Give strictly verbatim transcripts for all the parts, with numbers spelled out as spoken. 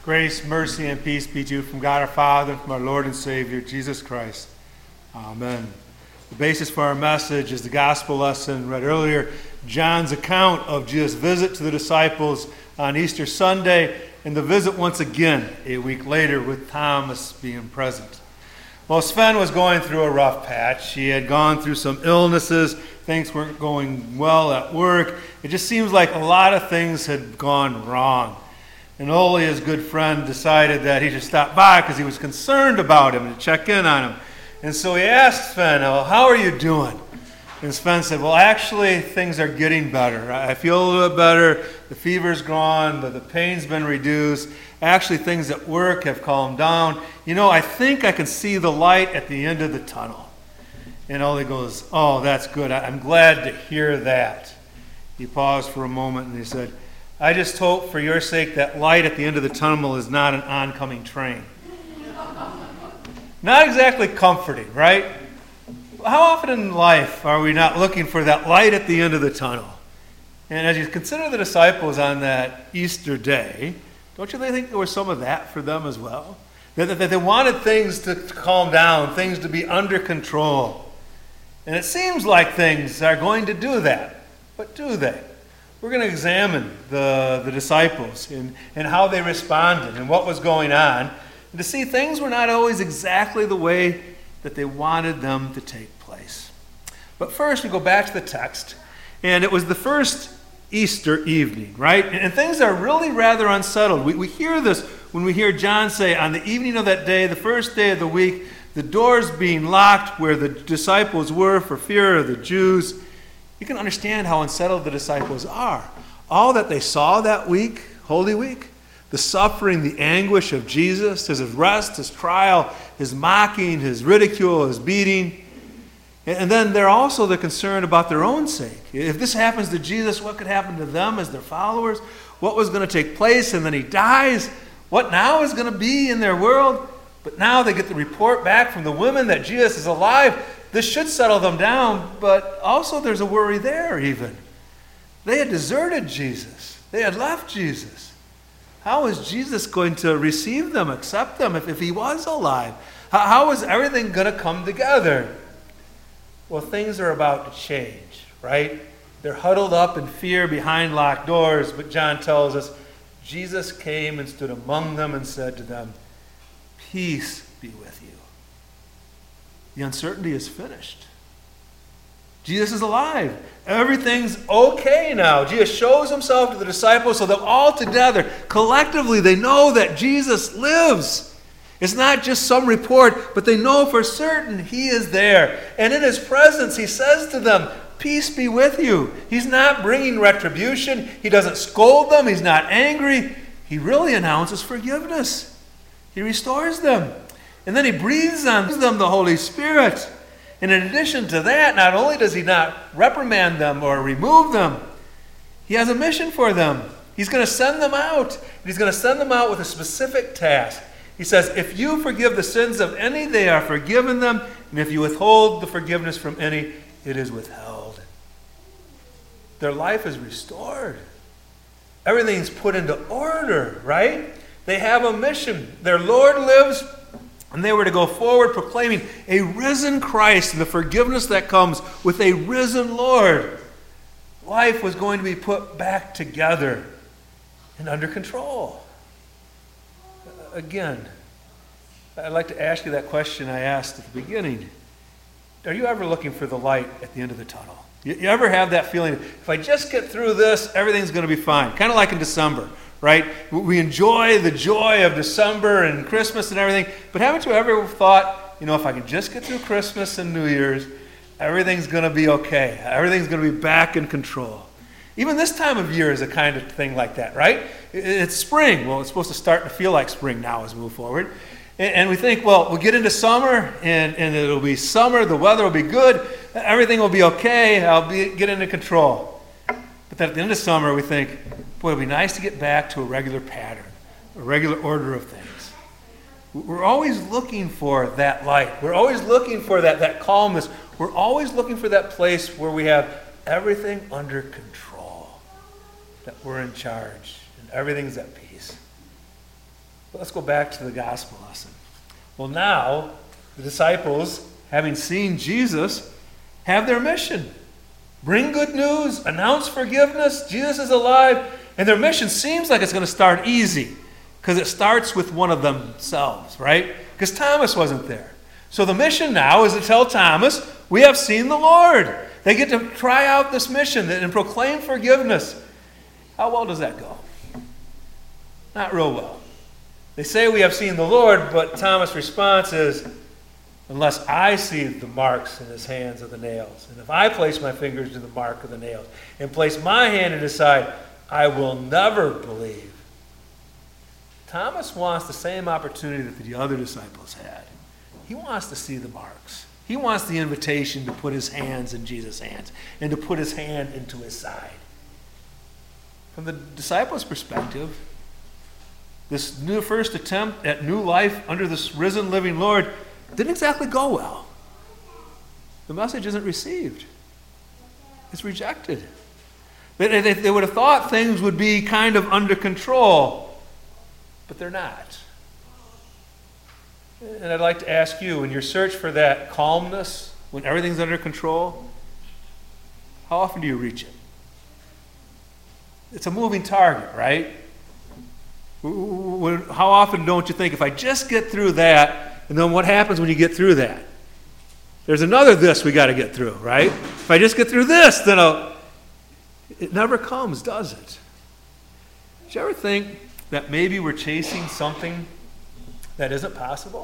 Grace, mercy, and peace be to you from God our Father, from our Lord and Savior, Jesus Christ. Amen. The basis for our message is the gospel lesson read earlier, John's account of Jesus' visit to the disciples on Easter Sunday, and the visit once again a week later with Thomas being present. Well, Sven was going through a rough patch. He had gone through some illnesses. Things weren't going well at work. It just seems like a lot of things had gone wrong. And Ole, his good friend, decided that he should stop by because he was concerned about him and to check in on him. And so he asked Sven, well, how are you doing? And Sven said, well, actually, things are getting better. I feel a little bit better. The fever's gone. The, the pain's been reduced. Actually, things at work have calmed down. You know, I think I can see the light at the end of the tunnel. And Ole goes, oh, that's good. I'm glad to hear that. He paused for a moment and he said, I just hope for your sake that light at the end of the tunnel is not an oncoming train. Not exactly comforting, right? How often in life are we not looking for that light at the end of the tunnel? And as you consider the disciples on that Easter day, don't you think there was some of that for them as well? That, that they wanted things to calm down, things to be under control. And it seems like things are going to do that. But do they? We're going to examine the, the disciples and, and how they responded and what was going on, and to see things were not always exactly the way that they wanted them to take place. But first, we go back to the text, and it was the first Easter evening, right? And, and things are really rather unsettled. We, we hear this when we hear John say, on the evening of that day, the first day of the week, the doors being locked where the disciples were for fear of the Jews. You can understand how unsettled the disciples are. All that they saw that week, Holy Week, the suffering, the anguish of Jesus, his arrest, his trial, his mocking, his ridicule, his beating. And then they're also they're concerned about their own sake. If this happens to Jesus, what could happen to them as their followers? What was going to take place? And then he dies. What now is going to be in their world? But now they get the report back from the women that Jesus is alive. This should settle them down, but also there's a worry there even. They had deserted Jesus. They had left Jesus. How is Jesus going to receive them, accept them if, if he was alive? How, how is everything going to come together? Well, things are about to change, right? They're huddled up in fear behind locked doors, but John tells us Jesus came and stood among them and said to them, peace be with you. The uncertainty is finished. Jesus is alive. Everything's okay now. Jesus shows himself to the disciples so that all together, collectively, they know that Jesus lives. It's not just some report, but they know for certain he is there. And in his presence, he says to them, peace be with you. He's not bringing retribution. He doesn't scold them. He's not angry. He really announces forgiveness. He restores them. And then he breathes on them the Holy Spirit. And in addition to that, not only does he not reprimand them or remove them, he has a mission for them. He's going to send them out. He's going to send them out with a specific task. He says, if you forgive the sins of any, they are forgiven them. And if you withhold the forgiveness from any, it is withheld. Their life is restored. Everything's put into order, right? They have a mission. Their Lord lives. And they were to go forward proclaiming a risen Christ and the forgiveness that comes with a risen Lord. Life was going to be put back together and under control. Again, I'd like to ask you that question I asked at the beginning. Are you ever looking for the light at the end of the tunnel? You, you ever have that feeling, if I just get through this, everything's going to be fine? Kind of like in December. Right? We enjoy the joy of December and Christmas and everything, but haven't you ever thought, you know, if I can just get through Christmas and New Year's, everything's going to be okay. Everything's going to be back in control. Even this time of year is a kind of thing like that, right? It's spring. Well, it's supposed to start to feel like spring now as we move forward. And we think, well, we'll get into summer, and, and it'll be summer, the weather will be good, everything will be okay, I'll be, get into control. But then at the end of summer, we think, boy, it'd be nice to get back to a regular pattern, a regular order of things. We're always looking for that light. We're always looking for that, that calmness. We're always looking for that place where we have everything under control, that we're in charge, and everything's at peace. But let's go back to the gospel lesson. Well, now, the disciples, having seen Jesus, have their mission. Bring good news, announce forgiveness, Jesus is alive, and their mission seems like it's going to start easy because it starts with one of themselves, right? Because Thomas wasn't there. So the mission now is to tell Thomas, we have seen the Lord. They get to try out this mission and proclaim forgiveness. How well does that go? Not real well. They say we have seen the Lord, but Thomas' response is, unless I see the marks in his hands of the nails, and if I place my fingers in the mark of the nails, and place my hand in his side, I will never believe. Thomas wants the same opportunity that the other disciples had. He wants to see the marks. He wants the invitation to put his hands in Jesus' hands and to put his hand into his side. From the disciples' perspective, this new first attempt at new life under this risen, living Lord didn't exactly go well. The message isn't received. It's rejected. They, they, they would have thought things would be kind of under control, but they're not. And I'd like to ask you, in your search for that calmness, when everything's under control, how often do you reach it? It's a moving target, right? How often don't you think, if I just get through that, and then what happens when you get through that? There's another this we got to get through, right? If I just get through this, then I'll... It never comes, does it? Did you ever think that maybe we're chasing something that isn't possible?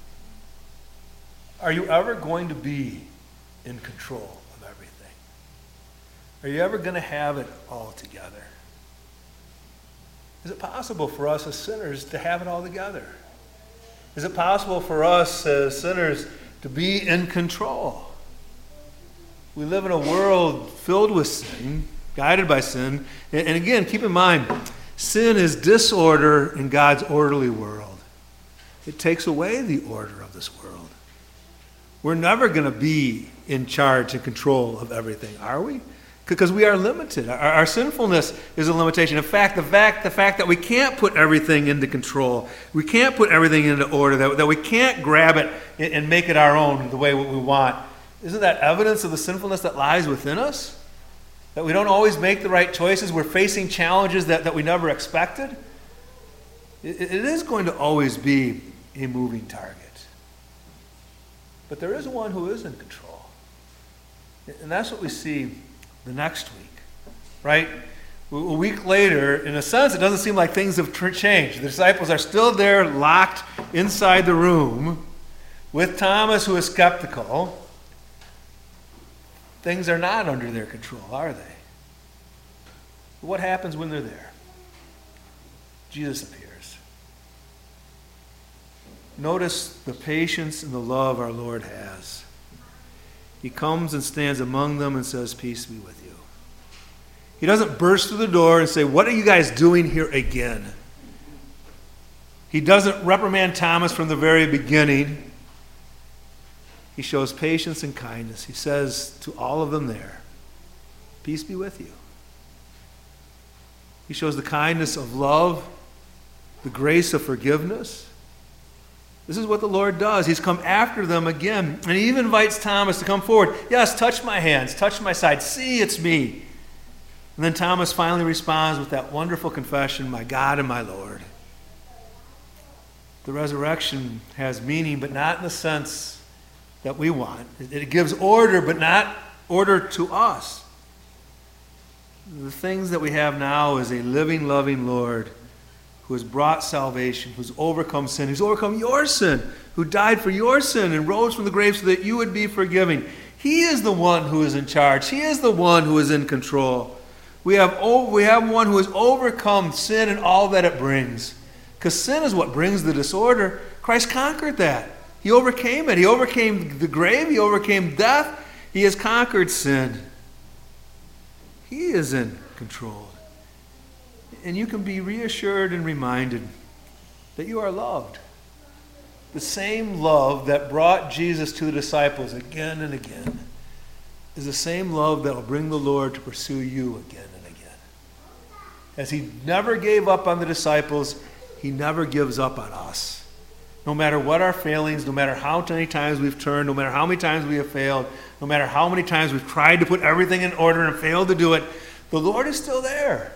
Are you ever going to be in control of everything? Are you ever going to have it all together? Is it possible for us as sinners to have it all together? Is it possible for us as sinners to be in control? We live in a world filled with sin, guided by sin. And, and again, keep in mind, sin is disorder in God's orderly world. It takes away the order of this world. We're never going to be in charge and control of everything, are we? Because we are limited. Our, our sinfulness is a limitation. In fact, the fact, the fact that we can't put everything into control, we can't put everything into order, that, that we can't grab it and, and make it our own the way what we want, isn't that evidence of the sinfulness that lies within us? That we don't always make the right choices. We're facing challenges that, that we never expected. It, it is going to always be a moving target. But there is one who is in control. And that's what we see the next week, right? A week later, in a sense, it doesn't seem like things have changed. The disciples are still there, locked inside the room with Thomas, who is skeptical. Things are not under their control, are they? But what happens when they're there? Jesus appears. Notice the patience and the love our Lord has. He comes and stands among them and says, "Peace be with you." He doesn't burst through the door and say, "What are you guys doing here again?" He doesn't reprimand Thomas from the very beginning. He shows patience and kindness. He says to all of them there, "Peace be with you." He shows the kindness of love, the grace of forgiveness. This is what the Lord does. He's come after them again. And he even invites Thomas to come forward. "Yes, touch my hands, touch my side. See, it's me." And then Thomas finally responds with that wonderful confession, "My God and my Lord." The resurrection has meaning, but not in the sense that we want. It gives order, but not order to us. The things that we have now is a living, loving Lord who has brought salvation, who's overcome sin, who's overcome your sin, who died for your sin and rose from the grave so that you would be forgiven. He is the one who is in charge. He is the one who is in control. We have, we have one who has overcome sin and all that it brings. Because sin is what brings the disorder. Christ conquered that. He overcame it. He overcame the grave. He overcame death. He has conquered sin. He is in control. And you can be reassured and reminded that you are loved. The same love that brought Jesus to the disciples again and again is the same love that will bring the Lord to pursue you again and again. As he never gave up on the disciples, He never gives up on us. No matter what our failings, no matter how many times we've turned, no matter how many times we have failed, no matter how many times we've tried to put everything in order and failed to do it, the Lord is still there.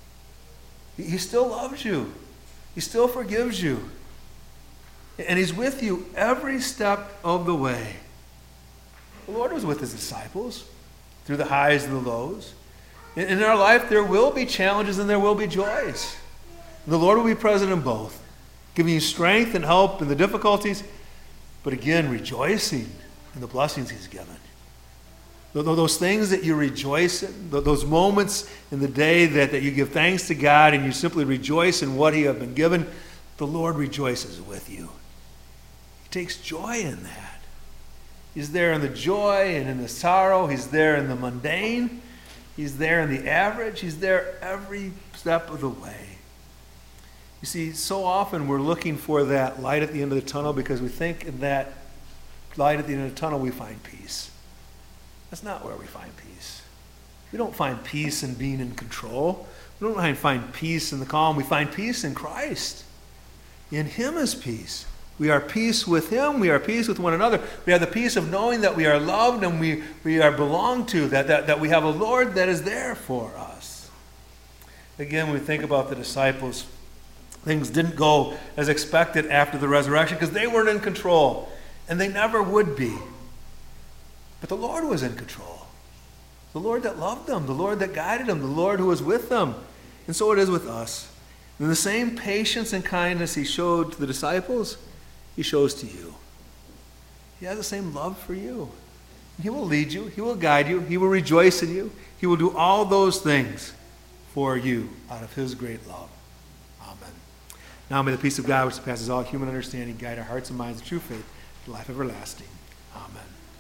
He still loves you. He still forgives you. And He's with you every step of the way. The Lord was with His disciples through the highs and the lows. In our life, there will be challenges and there will be joys. The Lord will be present in both, giving you strength and help in the difficulties, but again, rejoicing in the blessings He's given. Those things that you rejoice in, those moments in the day that, that you give thanks to God and you simply rejoice in what He has been given, the Lord rejoices with you. He takes joy in that. He's there in the joy and in the sorrow. He's there in the mundane. He's there in the average. He's there every step of the way. You see, so often we're looking for that light at the end of the tunnel because we think in that light at the end of the tunnel we find peace. That's not where we find peace. We don't find peace in being in control. We don't find peace in the calm. We find peace in Christ. In Him is peace. We are peace with Him. We are peace with one another. We have the peace of knowing that we are loved and we, we are belonged to, that, that, that we have a Lord that is there for us. Again, when we think about the disciples, things didn't go as expected after the resurrection because they weren't in control, and they never would be. But the Lord was in control. The Lord that loved them, the Lord that guided them, the Lord who was with them. And so it is with us. And the same patience and kindness He showed to the disciples, He shows to you. He has the same love for you. He will lead you. He will guide you. He will rejoice in you. He will do all those things for you out of His great love. Amen. Now may the peace of God, which surpasses all human understanding, guide our hearts and minds to true faith to life everlasting. Amen.